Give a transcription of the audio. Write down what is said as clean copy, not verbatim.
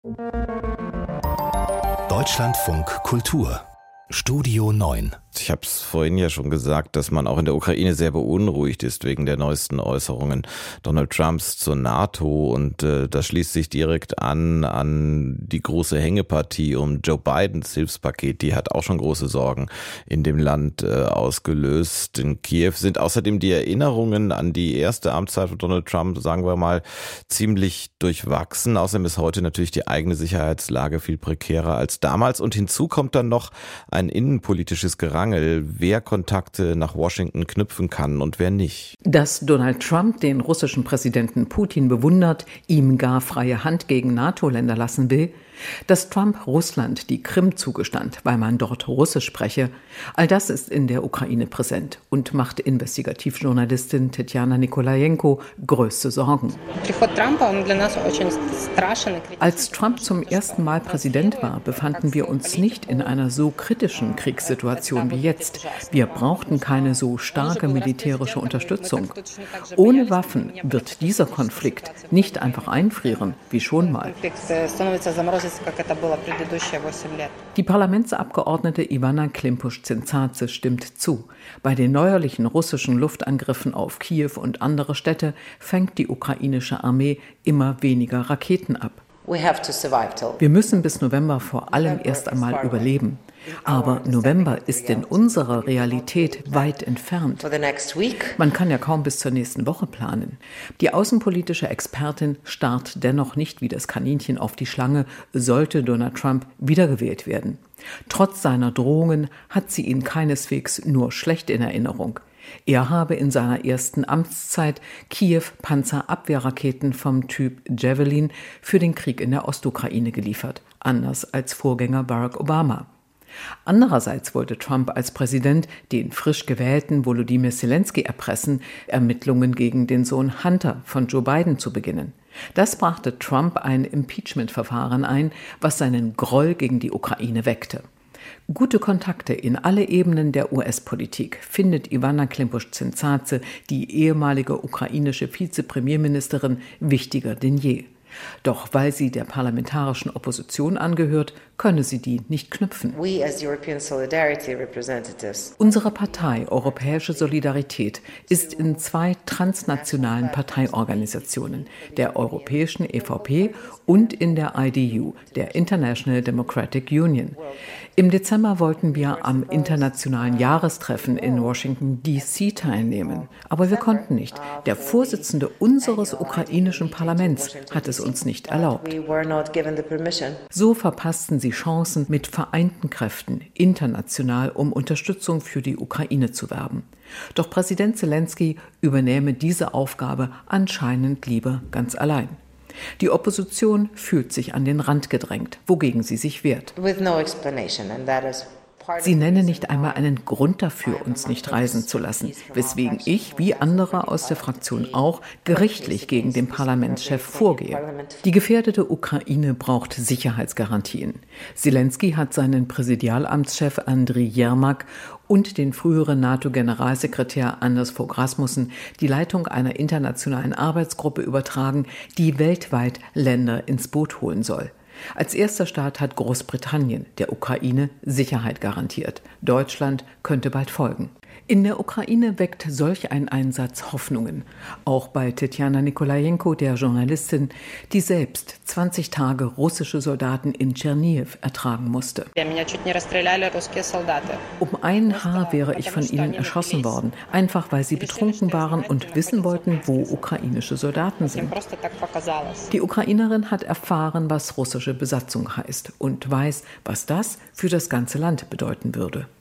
Deutschlandfunk Kultur Studio 9. Ich habe es vorhin ja schon gesagt, dass man auch in der Ukraine sehr beunruhigt ist wegen der neuesten Äußerungen Donald Trumps zur NATO. Und das schließt sich direkt an die große Hängepartie um Joe Bidens Hilfspaket. Die hat auch schon große Sorgen in dem Land ausgelöst. In Kiew sind außerdem die Erinnerungen an die erste Amtszeit von Donald Trump, sagen wir mal, ziemlich durchwachsen. Außerdem ist heute natürlich die eigene Sicherheitslage viel prekärer als damals. Und hinzu kommt dann noch ein innenpolitisches Gerangel, wer Kontakte nach Washington knüpfen kann und wer nicht. Dass Donald Trump den russischen Präsidenten Putin bewundert, ihm gar freie Hand gegen NATO-Länder lassen will, dass Trump Russland die Krim zugestand, weil man dort Russisch spreche, all das ist in der Ukraine präsent und macht Investigativjournalistin Tetjana Nikolajenko größte Sorgen. Als Trump zum ersten Mal Präsident war, befanden wir uns nicht in einer so kritischen Kriegssituation wie jetzt. Wir brauchten keine so starke militärische Unterstützung. Ohne Waffen wird dieser Konflikt nicht einfach einfrieren, wie schon mal. Die Parlamentsabgeordnete Iwana Klimpusch-Zintsadze stimmt zu. Bei den neuerlichen russischen Luftangriffen auf Kiew und andere Städte fängt die ukrainische Armee immer weniger Raketen ab. Wir müssen bis November vor allem erst einmal überleben. Aber November ist in unserer Realität weit entfernt. Man kann ja kaum bis zur nächsten Woche planen. Die außenpolitische Expertin starrt dennoch nicht wie das Kaninchen auf die Schlange, sollte Donald Trump wiedergewählt werden. Trotz seiner Drohungen hat sie ihn keineswegs nur schlecht in Erinnerung. Er habe in seiner ersten Amtszeit Kiew Panzerabwehrraketen vom Typ Javelin für den Krieg in der Ostukraine geliefert, anders als Vorgänger Barack Obama. Andererseits wollte Trump als Präsident den frisch gewählten Volodymyr Zelensky erpressen, Ermittlungen gegen den Sohn Hunter von Joe Biden zu beginnen. Das brachte Trump ein Impeachment-Verfahren ein, was seinen Groll gegen die Ukraine weckte. Gute Kontakte in alle Ebenen der US-Politik findet Iwana Klimpusch-Zintsadze, die ehemalige ukrainische Vizepremierministerin, wichtiger denn je. Doch weil sie der parlamentarischen Opposition angehört, könne sie die nicht knüpfen. Unsere Partei Europäische Solidarität ist in 2 transnationalen Parteiorganisationen, der europäischen EVP und in der IDU, der International Democratic Union. Im Dezember wollten wir am internationalen Jahrestreffen in Washington D.C. teilnehmen, aber wir konnten nicht. Der Vorsitzende unseres ukrainischen Parlaments hat es uns nicht erlaubt. So verpassten sie Chancen, mit vereinten Kräften international um Unterstützung für die Ukraine zu werben. Doch Präsident Zelensky übernehme diese Aufgabe anscheinend lieber ganz allein. Die Opposition fühlt sich an den Rand gedrängt, wogegen sie sich wehrt. Sie nenne nicht einmal einen Grund dafür, uns nicht reisen zu lassen, weswegen ich, wie andere aus der Fraktion auch, gerichtlich gegen den Parlamentschef vorgehe. Die gefährdete Ukraine braucht Sicherheitsgarantien. Zelensky hat seinen Präsidialamtschef Andriy Jermak und den früheren NATO-Generalsekretär Anders Fogh Rasmussen die Leitung einer internationalen Arbeitsgruppe übertragen, die weltweit Länder ins Boot holen soll. Als erster Staat hat Großbritannien der Ukraine Sicherheit garantiert. Deutschland könnte bald folgen. In der Ukraine weckt solch ein Einsatz Hoffnungen. Auch bei Tetjana Nikolajenko, der Journalistin, die selbst 20 Tage russische Soldaten in Tscherniw ertragen musste. Um ein Haar wäre ich von ihnen erschossen worden, einfach weil sie betrunken waren und wissen wollten, wo ukrainische Soldaten sind. Die Ukrainerin hat erfahren, was russische Besatzung heißt und weiß, was das für das ganze Land bedeuten würde.